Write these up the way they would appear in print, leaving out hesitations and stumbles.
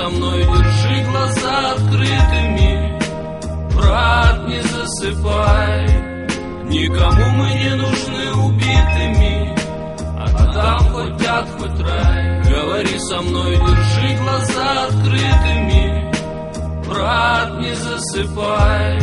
со мной, держи глаза открытыми. Брат, не засыпай, никому мы не нужны убитыми, а там хоть ад, хоть рай. Говори со мной, держи глаза открытыми. Брат, не засыпай,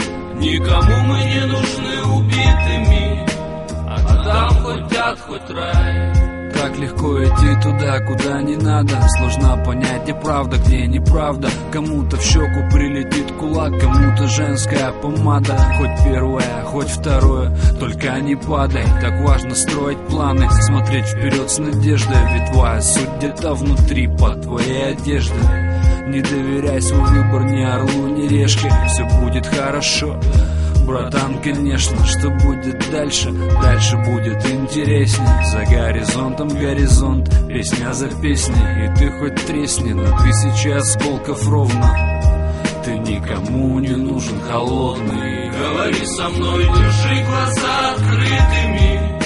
никому мы не нужны убитыми, а там хоть ад, хоть рай. Так легко идти туда, куда не надо. Сложно понять, где правда, где неправда. Кому-то в щеку прилетит кулак, кому-то женская помада. Хоть первое, хоть второе, только не падай. Так важно строить планы, смотреть вперед с надеждой. Ведь твоя суть где-то внутри, под твоей одеждой. Не доверяй свой выбор ни орлу, ни решке. Все будет хорошо, братан, конечно. Что будет дальше? Дальше будет интересней. За горизонтом горизонт, песня за песней. И ты хоть тресни на 1000 осколков ровно. Ты никому не нужен холодный. Говори со мной, держи глаза открытыми.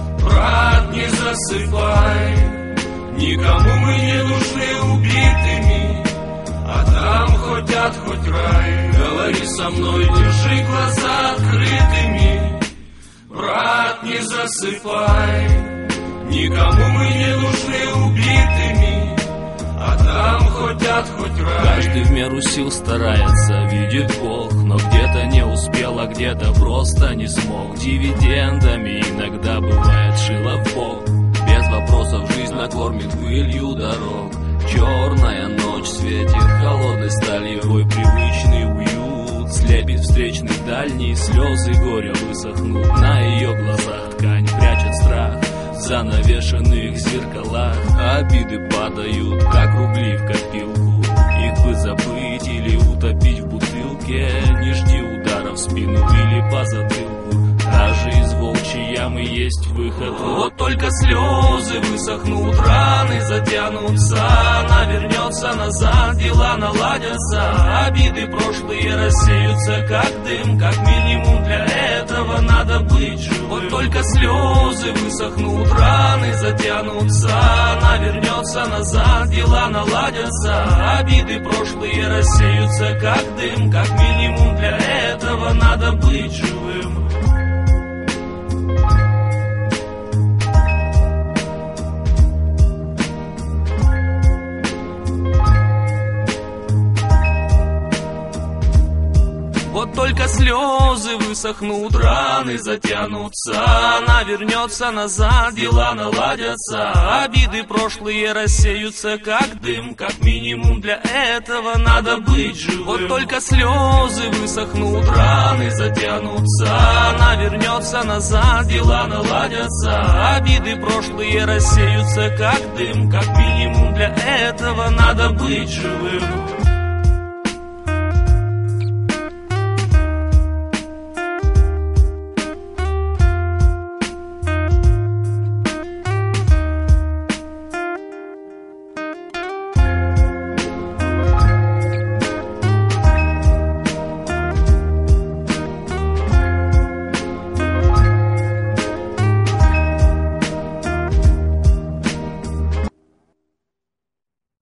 Брат, не засыпай, никому мы не нужны убитыми, а там хоть ад, хоть рай. Говори со мной, держи глаза открытыми. Брат, не засыпай, никому мы не нужны убитыми, а там хоть ад, хоть рай. Каждый в меру сил старается, видит Бог, но где-то не успел, а где-то просто не смог. Дивидендами иногда бывает шило в бок. Без вопросов жизнь накормит пылью дорог. Черная ночь светит холодной сталью, твой привычный уют слепит встречный дальний, слезы горя высохнут на ее глазах. Ткань прячет страх в занавешенных зеркалах. Обиды падают, как рубли в копилку. Их бы забыть или утопить в бутылке. Не жди удара в спину или по затылку. Даже из волчьей ямы есть выход. Вот только слезы высохнут, раны затянутся, она вернется назад, дела наладятся. Обиды прошлые рассеются, как дым, как минимум для этого надо быть живым. Вот только слезы высохнут, раны затянутся, она вернется назад, дела наладятся. Обиды прошлые рассеются, как дым, как минимум для этого надо быть живым. Вот только слезы высохнут, раны затянутся, она вернется назад, дела наладятся. Обиды прошлые рассеются, как дым, как минимум для этого надо быть живым. Вот только слезы высохнут, раны затянутся, она вернется назад, дела наладятся. Обиды прошлые рассеются, как дым, как минимум для этого надо быть живым.